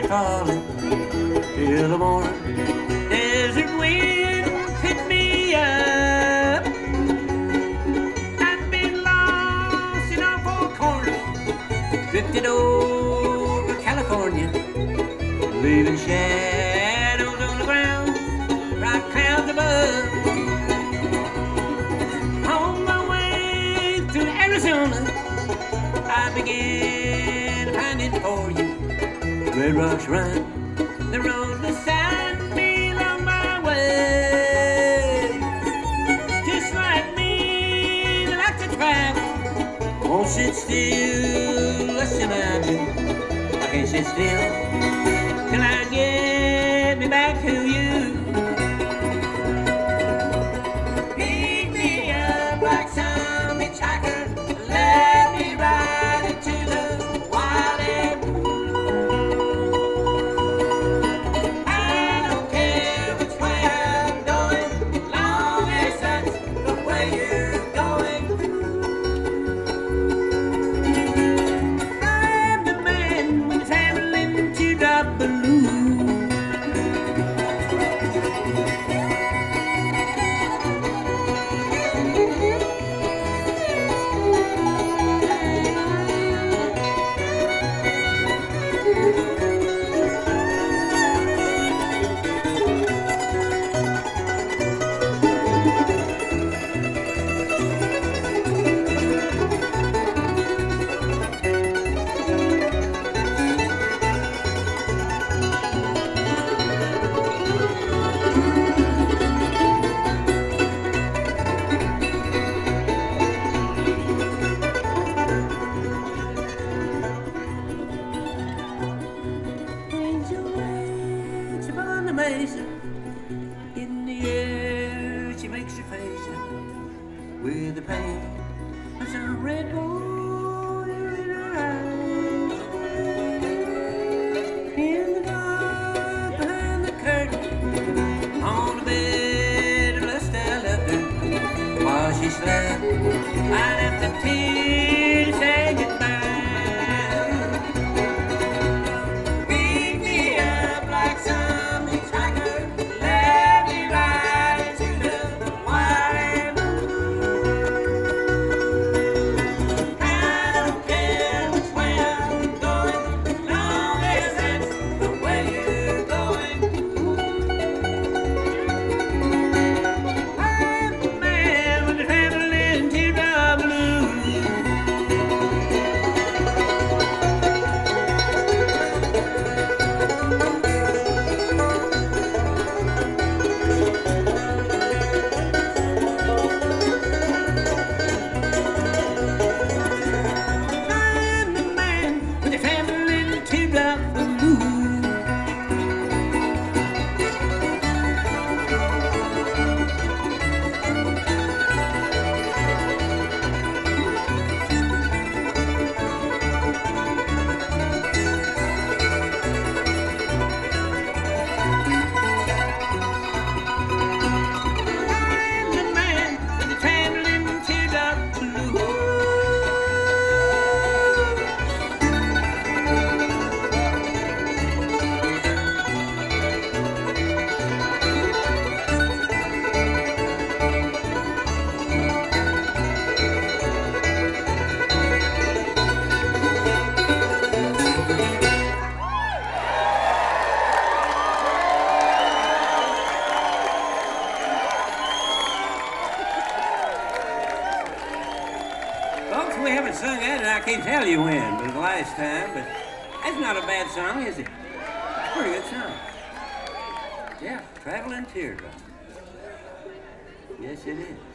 falling till the morning. Desert wind picked me up. I've been lost in all four corners, drifted over California, leaving shadows on the ground, bright clouds above. On my way to Arizona, I began finding for you. Red rocks run the road beside me along my way. Just like me, they like to travel. Won't sit still, listen I do. I can't sit still till I get me back to you. Pick me up like some hitchhiker, let me ride into the wild and I don't care which way I'm going, long as that's the way you're going. I'm the man with the traveling teardrop balloon. Angel waits upon the mesa. In the air, she makes her face up with the pain of some red water in her eyes. In the dark behind the curtain, on the bed of lust I loved her. While she slept, I left a tear to say goodbye. Pick me up like some hitchhiker, let me ride into the wild and I don't care which way I'm going, long as that's the way you're going. I'm the man with the traveling teardrop blues. I'm the man with the traveling teardrop balloon. I'm the man with the traveling teardrop balloon. Folks, we haven't sung that, and I can't tell you when, but the last time. But that's not a bad song, is it? It's a pretty good song. Yeah, Traveling Teardrop. Yes, it is.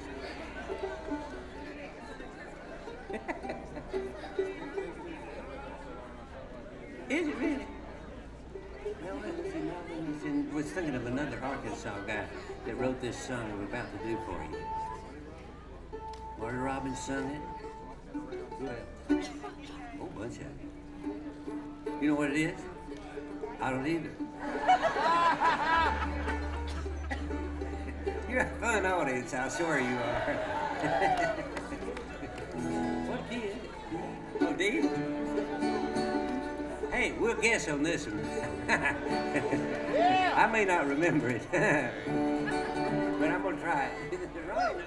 Is it really? No, listen, I was thinking of another Arkansas guy that wrote this song we're about to do for you. Marty Robbins sung it. Go ahead. Oh, bunch of it. You know what it is? I don't either. You're a fun audience, I swear you are. What kid? Oh, Dave? Hey, Hey, we'll guess on this one. I may not remember it, but I'm gonna try it. Ronnie knows.